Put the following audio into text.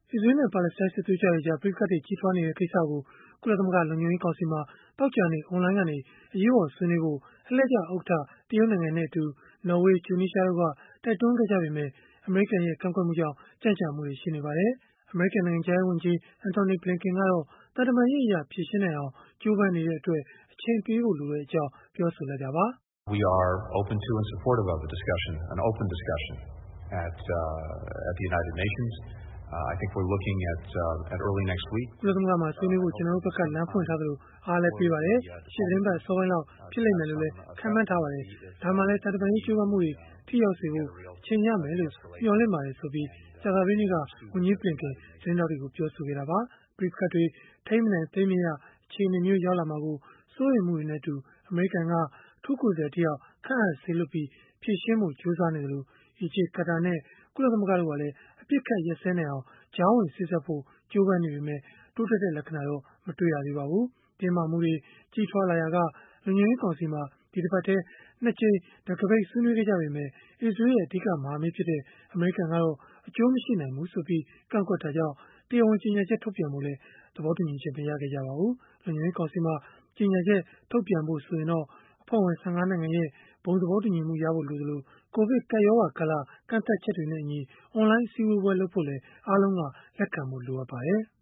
အစ္စရေးလ်နဲ့ ပါလက်စတိုင်းစစ်သွေးကြွတွေကြား ပဋိပက္ခတွေကြီးထွားနေတဲ့ ကိစ္စကို ကုလသမဂ္ဂ လုံခြုံရေးကောင်စီမှာ သောကြာနေ့ အွန်လိုင်းကနေ အရေးပေါ်ဆွေးနွေးဖို့ အလှည့်ကျဥက္ကဋ္ဌ တရုတ်နိုင်ငံနဲ့အတူ နော်ဝေး၊ တူနီးရှားတို့က တိုက်တွန်းခဲ့ကြပေမဲ့ အမေရိကန်ရဲ့ ကန့်ကွက်မှုကြောင့် ကြန့်ကြာမှုတွေ ရှိနေပါတယ်။ အမေရိကန် နိုင်ငံခြားရေးဝန်ကြီး Antony Blinken ကတော့ သံတမန်ရေးအရ ဖြေရှင်းနိုင်အောင် ကြိုးပမ်းနေတဲ့အတွက် အချိန်ပေးဖို့ လိုကြောင်း ပြောဆိုလိုက်တာပါ။ “We are open to and supportive of a discussion, an open discussion at the United Nations. I think we're looking at early next week.” ကုလသမဂ္ဂမှာ ဆွေးနွေးဖို့ ကျနော်တို့ဘက်က လမ်းဖွင့်ထားသလို အားလည်းပေးပါတယ်။ ရှေ့သီတင်းပတ် အစောပိုင်းလောက် ဖြစ်လိမ့်မယ်လို့လည်း ခန့်မှန်းထားပါတယ်။ ဒါမှလည်း သံတမန်ရေး ကြိုးပမ်းမှုတွေ ထိရောက်စေဖို့ အချိန်ရမယ်လို့ မျှော်လင့်ပါတယ်ဆိုပြီး ကြာသပတေးနေ့က ဝန်ကြီး Blinken သတင်းထောက်တွေကို ပြောဆိုခဲ့တာပါ။ ပဋိပက္ခတွေ ထိန်းမနိုင်သိမ်းမရ အခြေအနေမျိုး ရောက်လာမှာကို စိုးရိမ်မှုတွေနဲ့အတူ အမေရိကန်က အထူးကိုယ်စားလှယ်တယောက် ခန့်အပ်စေလွှတ်ပြီး ဖြေရှင်းဖို့ ကြိုးစားနေသလို၊ အီဂျစ်၊ ကာတာနဲ့ ကုလသမဂ္ဂတို့ကလည်း အပစ်အခတ် ရပ်စဲနိုင်အောင် ကြားဝင်စေ့စပ်ဖို့ ကြိုးပမ်းနေပေမဲ့ တိုးတက်တဲ့ လက္ခဏာတော့ မတွေ့ရသေးပါဘူး။ တင်းမာမှုတွေ ကြီးထွားလာရာက လုံခြုံရေးကောင်စီမှာ ဒီတပတ်ထဲ ၂ ကြိမ် တံခါးပိတ်ဆွေးနွေးခဲ့ကြပေမဲ့ အစ္စရေးလ်ရဲ့ အဓိကမဟာမိတ်ဖြစ်တဲ့ အမေရိကန်ကတော့ အကျိုးမရှိနိုင်ဘူးဆိုပြီး ကန့်ကွက်တာကြောင့် တရားဝင် ကြေညာချက် ထုတ်ပြန်ဖို့လည်း သဘောတူညီချက် မရခဲ့ကြပါဘူး။ လုံခြုံရေးကောင်စီမှာ ကြေညာချက် ထုတ်ပြန်ဖို့ ဆိုရင်တော့ အဖွဲ့ဝင် ၁၅ နိုင်ငံရဲ့ ဘုံသဘောတူညီမှုရဖို့ လိုအပ်သလို၊ ကိုဗစ်ကပ်ရောဂါကာလ ကန့်သတ်ချက်တွေနဲ့အညီ အွန်လိုင်း အစည်းအဝေးပွဲလုပ်ဖို့လည်း အားလုံးက လက်ခံဖို့ လိုအပ်ပါတယ်။